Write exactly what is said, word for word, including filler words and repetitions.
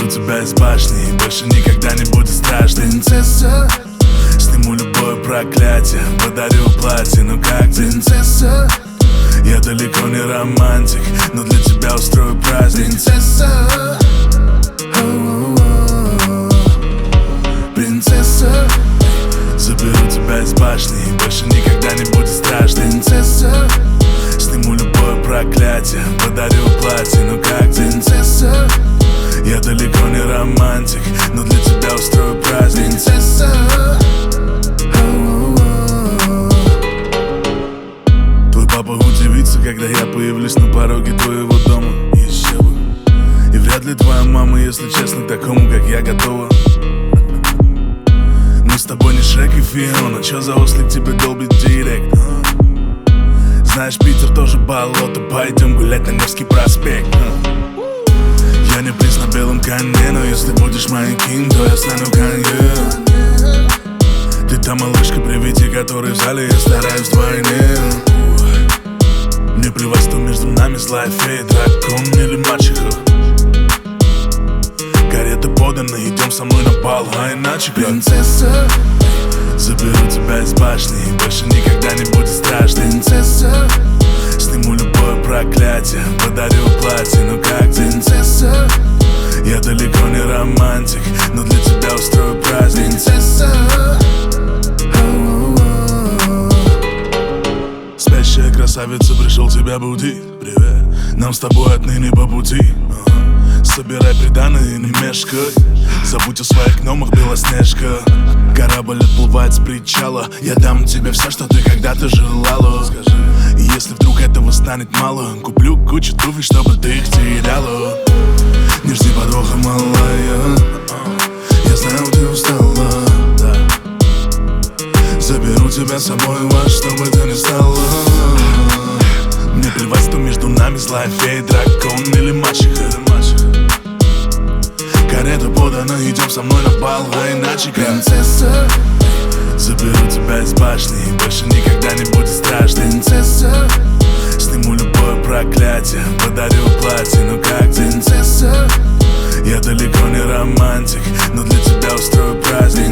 Заберу тебя из башни, и больше никогда не будет страшно. Принцесса, сниму любое проклятие, подарю платье, ну как ты? Принцесса, я далеко не романтик, но для тебя устрою праздник. Принцесса, принцесса, заберу тебя из башни, и больше никогда не будет страшно. Принцесса, сниму любое проклятие, подарю платье, ну как ты? Принцесса, я далеко не романтик, но для тебя устрою праздник. Принцесса, твой папа удивится, когда я появлюсь на пороге твоего дома. Еще бы. И вряд ли твоя мама, если честно, к такому, как я, готова. Мы с тобой не Шрек и Фиона, чё за ослик тебе долбит директ? Знаешь, Питер тоже болото, пойдем гулять на Невский проспект. Я не принц на белом коне, но если будешь моим кинг, то я стану Канье. Ты та малышка при виде которой в зале я стараюсь вдвойне. Мне плевать, что между нами злая фея, дракон или мачеха. Карета подана, идем со мной на бал, а иначе как? принцесса, заберу тебя из башни, и больше никогда не будет страшно. Принцесса, сниму любое проклятие, подарю платье, ну как ты? Принцесса, я далеко не романтик, но для тебя устрою праздник. Принцесса, спящая красавица, пришел тебя будить. Привет, нам с тобой отныне по пути. Ага. Собирай приданое и не мешкай. Забудь о своих гномах, Белоснежка. Корабль отплывает с причала. Я дам тебе все, что ты когда-то желала. И если вдруг этого станет мало, куплю кучу туфель, чтобы ты их теряла. Не жди подвоха, малая. Я знаю, ты устала. Заберу тебя с собой во что бы ты ни стала. Мне плевать, что между нами злая фея, дракон или мачеха. Карета подана, идем со мной на бал, а иначе как? Принцесса, заберу тебя из башни, и больше никогда не будет страшно. Принцесса, сниму любое проклятие, подарю платье, ну как ты? Принцесса, я далеко не романтик, но для тебя устрою праздник.